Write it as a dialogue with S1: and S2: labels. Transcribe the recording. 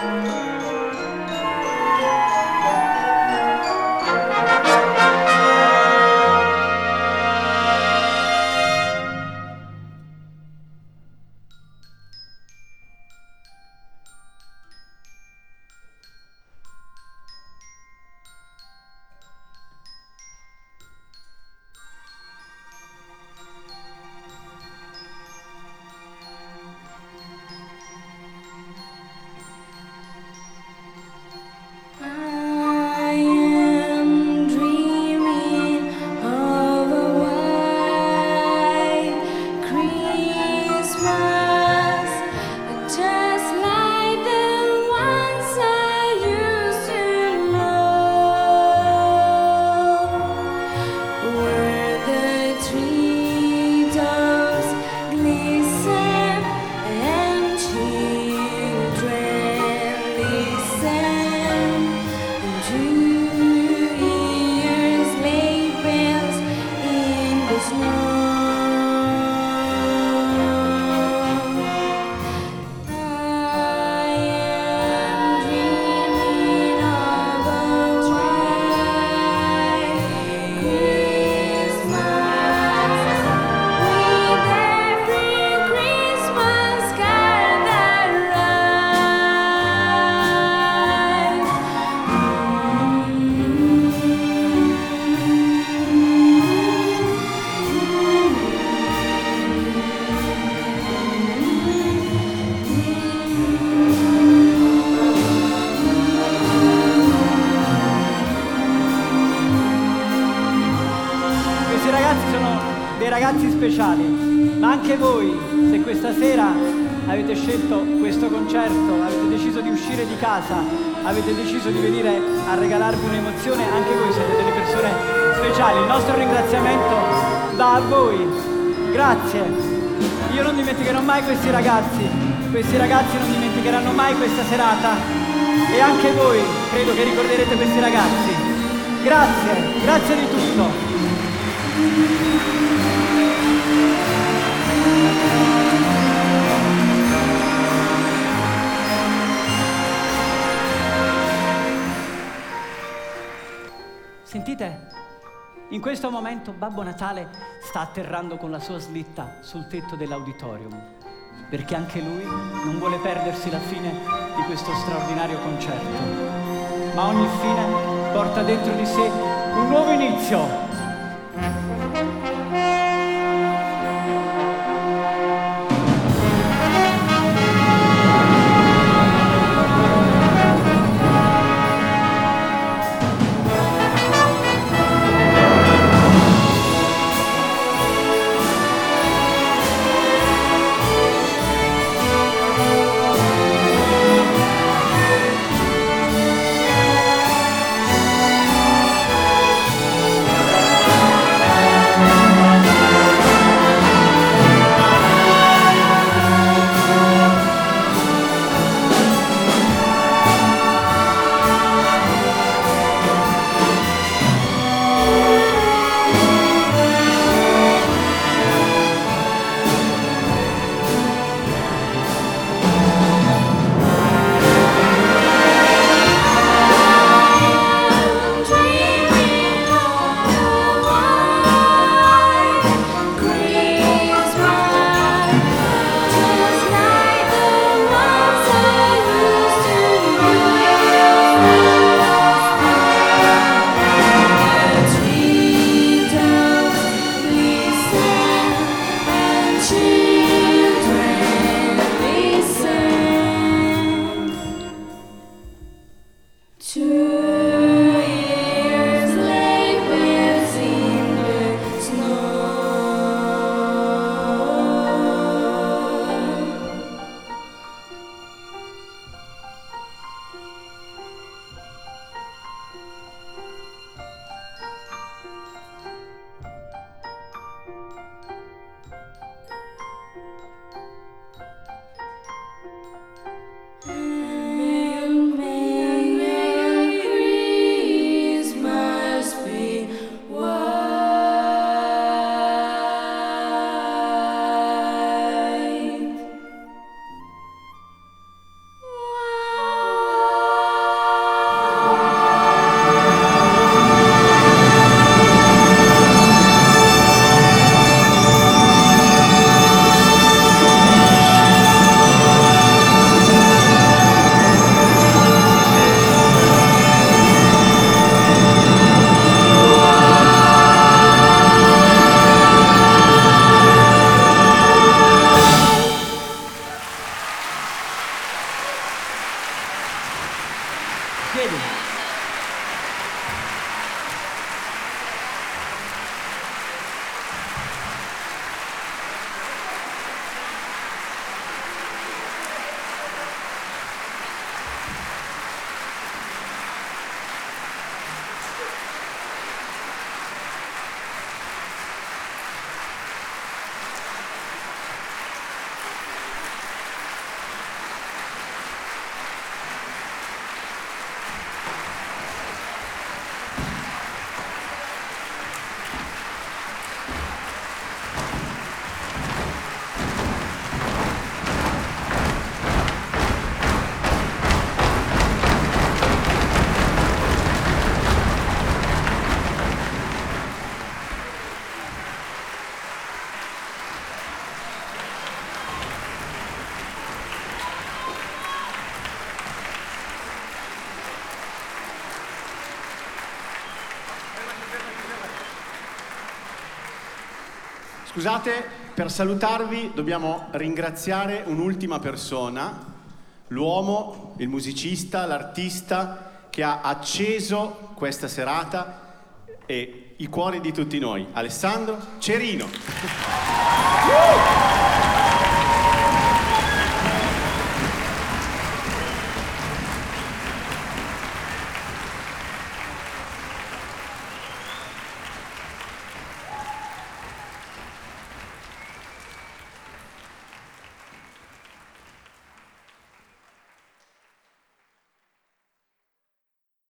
S1: ragazzi speciali, ma anche voi, se questa sera avete scelto questo concerto, avete deciso di uscire di casa, avete deciso di venire a regalarvi un'emozione, anche voi siete delle persone speciali. Il nostro ringraziamento va a voi. Grazie. Io non dimenticherò mai questi ragazzi non dimenticheranno mai questa serata e anche voi credo che ricorderete questi ragazzi. Grazie, grazie di tutto. Sentite? In questo momento Babbo Natale sta atterrando con la sua slitta sul tetto dell'auditorium, perché anche lui non vuole perdersi la fine di questo straordinario concerto. Ma ogni fine porta dentro di sé un nuovo inizio. Chiedi.
S2: Scusate, per salutarvi dobbiamo ringraziare un'ultima persona, l'uomo, il musicista, l'artista che ha acceso questa serata e i cuori di tutti noi, Alessandro Cerino.